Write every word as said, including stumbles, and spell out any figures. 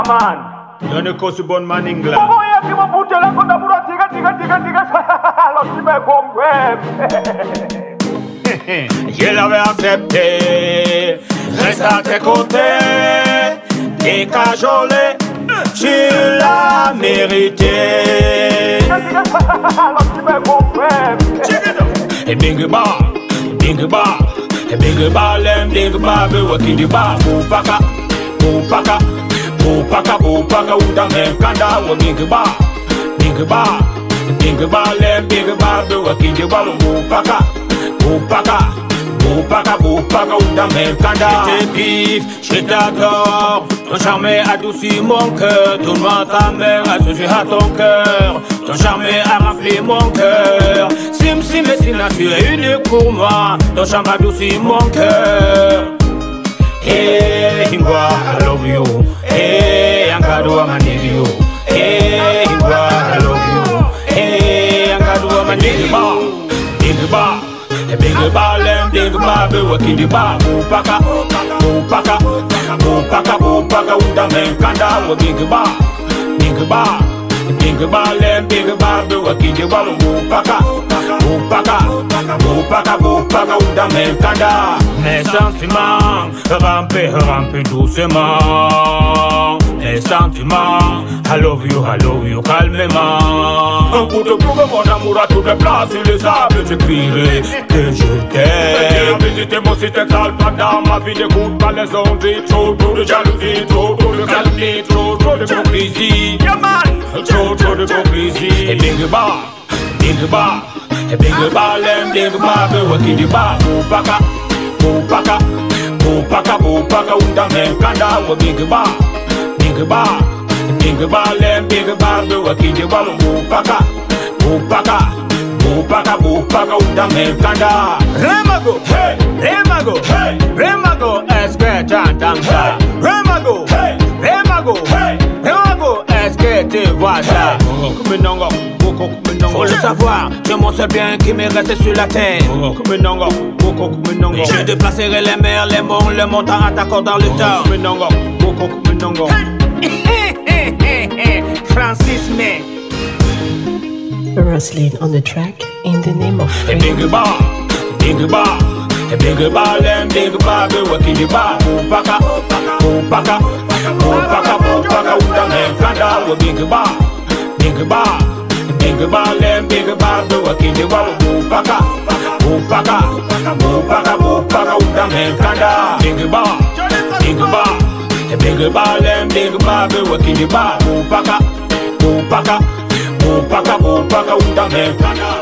Man. You're the coast born man England. Como ya que vamos a la conta pura tiga tiga tiga tiga. Los chime con web. Je l'avais accepté. Reste à tes côtés. T'es cajolé. Tu l'as mérité. Los chime con web. Et bing ba, bing ba, et bing ba, lem bing ba, be waki di ba, bupaka, bupaka, bupaka, bupaka, uda men kanda, wa bing ba, bing ba, bing ba, lem bing ba, be waki di ba, bupaka, bupaka, bupaka, bupaka, uda men kanda. J'étais pif, je t'adore, ton charme adoucit mon cœur, tout le monde ta mère associe à ton cœur, ton charme a raflé mon cœur. Sim sim et si nature est unique pour moi, ton charme adoucit mon cœur. Hey Ingwa, I love you. Hey Angado Amanilio. Hey Ingwa, I love you. Hey Angado Amanilio. Big ba, big ba, lem big ba, be waki di ba, bupaka, bupaka, bupaka, bupaka, uda men kanda, wa big ba, big ba. Big ba, lem big ba, be waki di ba, bupaka, bupaka, bupaka, bupaka, uda men kanda. Mes sentiments rampent, rampent doucement. Mes sentiments, I love you, I love you, calmement. Un coup de prouve mon amour à toutes les places sur les sables, je crierai que je t'aime. Visiter mon site sale pendant ma vie, n'écoute pas les ondes. Trop, trop de jalousie, trop, trop de calomnie, trop, trop de hypocrisie. Yeah man, trop, trop de hypocrisie. Et big ba, big ba, et big ba, lem big ba, be waki di ba, bupaka, bupaka, bupaka, bupaka, unda men kanda, wa big ba, big ba. Big ba, lem big ba, be waki di ba, bupaka, bupaka, bupaka, bupaka, uda men kanda. Remago, hey, Remago, hey, Remago, est-ce que t'entends ça? Remago, hey, Remago, hey, Remago, est-ce que tu vois ça? Faut le savoir, c'est mon seul bien qui m'est resté sur la terre. Je déplacerai les mers, les monts, les montagnes à t'accorder dans le temps. Francis May. Roslyn on the track in the name of Hey big ba, big ba, hey big ba, lem big ba, be waki di ba, bupaka, bupaka, bupaka, bupaka, uda men kanda, wa big ba, big ba, big ba, lem big ba, be waki di ba, bupaka, bupaka, bupaka, bupaka, uda men kanda, big ba, big ba. Big ba, lem big ba, be waki di ba, bupaka, bupaka, bupaka, bupaka, uda men kanda.